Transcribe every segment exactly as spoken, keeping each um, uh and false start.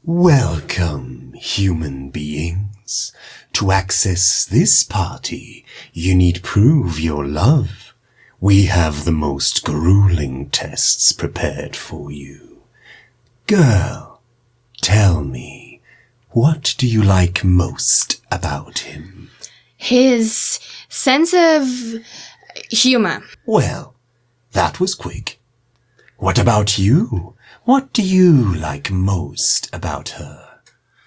Welcome, human beings. To access this party, you need prove your love. We have the most grueling tests prepared for you. Girl, tell me, what do you like most about him? His sense of humor. Well, that was quick. What about you? What do you like most about her?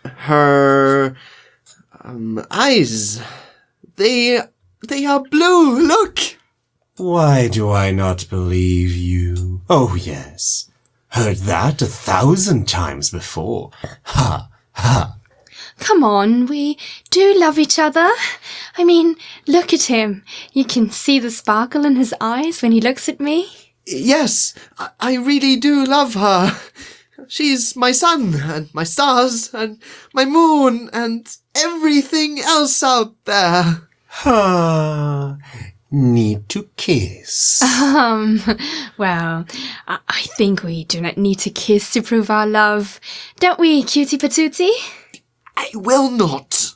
Her um, eyes. They they are blue. Look. Why do I not believe you? Oh, yes. Heard that a thousand times before. Ha, ha. Come on, we do love each other. I mean, look at him. You can see the sparkle in his eyes when he looks at me. Yes, I, I really do love her. She's my sun and my stars and my moon and everything else out there. Ha. Need to kiss. Um, well, I, I think we do not need to kiss to prove our love. Don't we, cutie patootie? I will not.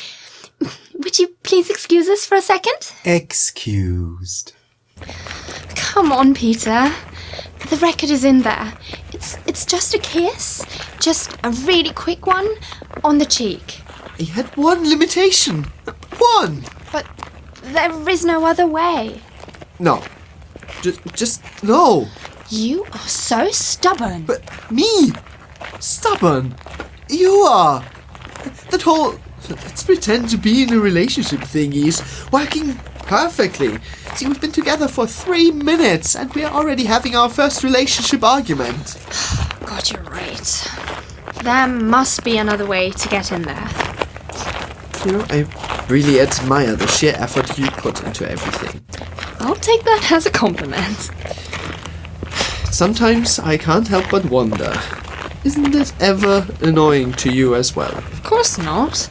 Would you please excuse us for a second? Excused. Come on, Peter. The record is in there. It's it's just a kiss. Just a really quick one on the cheek. I had one limitation. One. But there is no other way. No. Just, just no. You are so stubborn. But me? Stubborn? You are. That whole let's pretend to be in a relationship thingy is working perfectly. See, we've been together for three minutes and we're already having our first relationship argument. God, you're right. There must be another way to get in there. You know, I really admire the sheer effort you put into everything. I'll take that as a compliment. Sometimes I can't help but wonder, isn't it ever annoying to you as well? Of course not.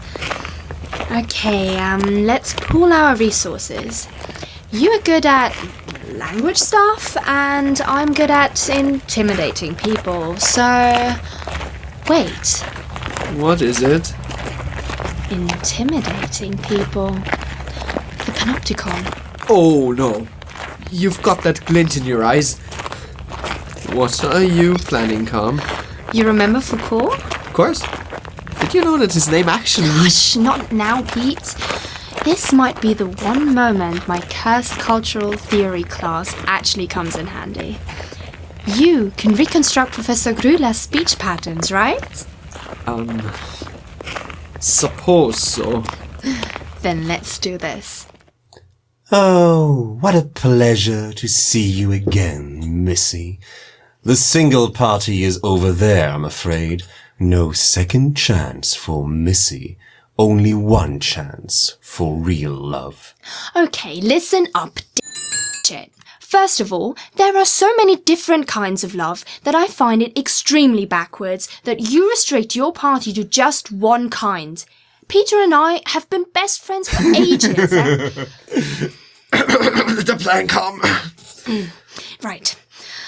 Okay, um, let's pool our resources. You are good at language stuff, and I'm good at intimidating people, so... Wait. What is it? Intimidating people. The Panopticon. Oh no. You've got that glint in your eyes. What are you planning, Calm? You remember Foucault? Of course. Did you know that his name actually... Hush, not now, Pete. This might be the one moment my cursed cultural theory class actually comes in handy. You can reconstruct Professor Grüler's speech patterns, right? Um... Suppose so. Then let's do this. Oh, what a pleasure to see you again, Missy. The single party is over there, I'm afraid. No second chance for Missy. Only one chance for real love. Okay, listen up, shit. First of all, there are so many different kinds of love that I find it extremely backwards that you restrict your party to just one kind. Peter and I have been best friends for ages. and... The plan, Calm. Right.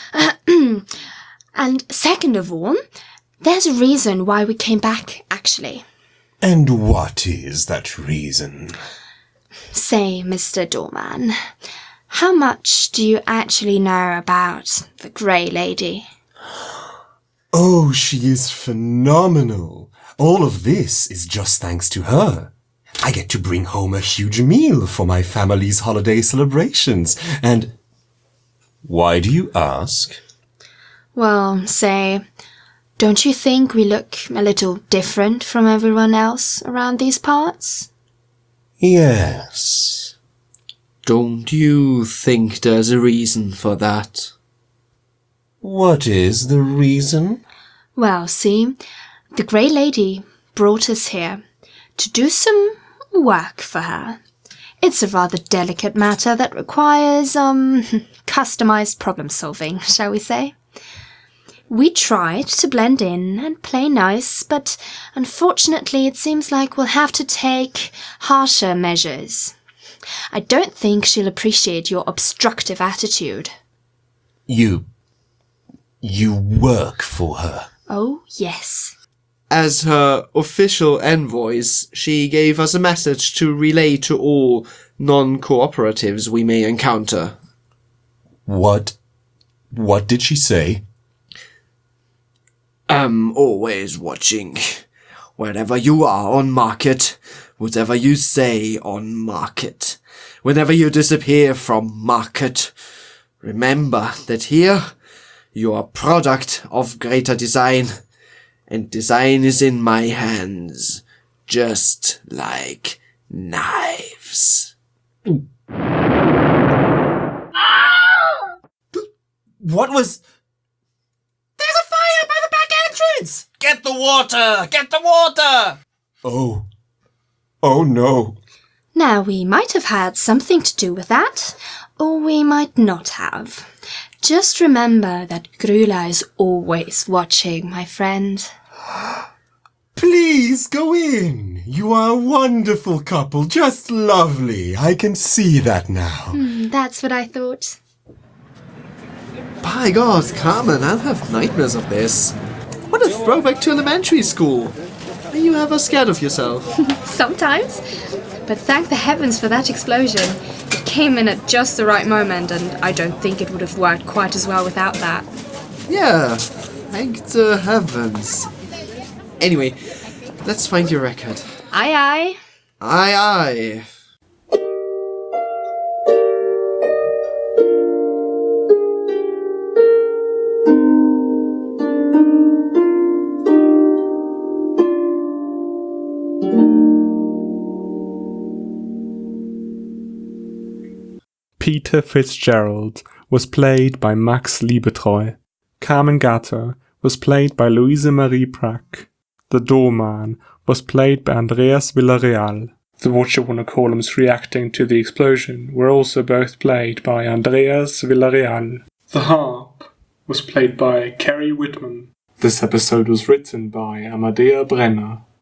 And second of all, there's a reason why we came back, actually. And what is that reason? Say, Mister Doorman, how much do you actually know about the Grey Lady? Oh, she is phenomenal. All of this is just thanks to her. I get to bring home a huge meal for my family's holiday celebrations, and... Why do you ask? Well, say, don't you think we look a little different from everyone else around these parts? Yes. Don't you think there's a reason for that? What is the reason? Well, see, the Grey Lady brought us here to do some work for her. It's a rather delicate matter that requires, um, customized problem solving, shall we say. We tried to blend in and play nice, but unfortunately it seems like we'll have to take harsher measures. I don't think she'll appreciate your obstructive attitude. You... you work for her. Oh, yes. As her official envoys, she gave us a message to relay to all non-cooperatives we may encounter. What? What did she say? I'm always watching. Wherever you are on market, whatever you say on market, whenever you disappear from market, remember that here you are a product of greater design, and design is in my hands, just like knives. What was... There's a fire by the back entrance! Get the water! Get the water! Oh. Oh no. Now, we might have had something to do with that, or we might not have. Just remember that Grula is always watching, my friend. Please go in. You are a wonderful couple, just lovely. I can see that now. Mm, that's what I thought. By God, Carmen, I'll have nightmares of this. What a throwback to elementary school. Are you ever scared of yourself? Sometimes. But thank the heavens for that explosion. It came in at just the right moment, and I don't think it would have worked quite as well without that. Yeah, thank the heavens. Anyway, let's find your record. Aye, aye. Aye, aye. Peter Fitzgerald was played by Max Liebetreu. Carmen Gatter was played by Louise Marie Prack. The doorman was played by Andreas Villarreal. The Watcher-wanna-call-ems reacting to the explosion were also both played by Andreas Villarreal. The harp was played by Kerry Whitman. This episode was written by Amadea Brenner.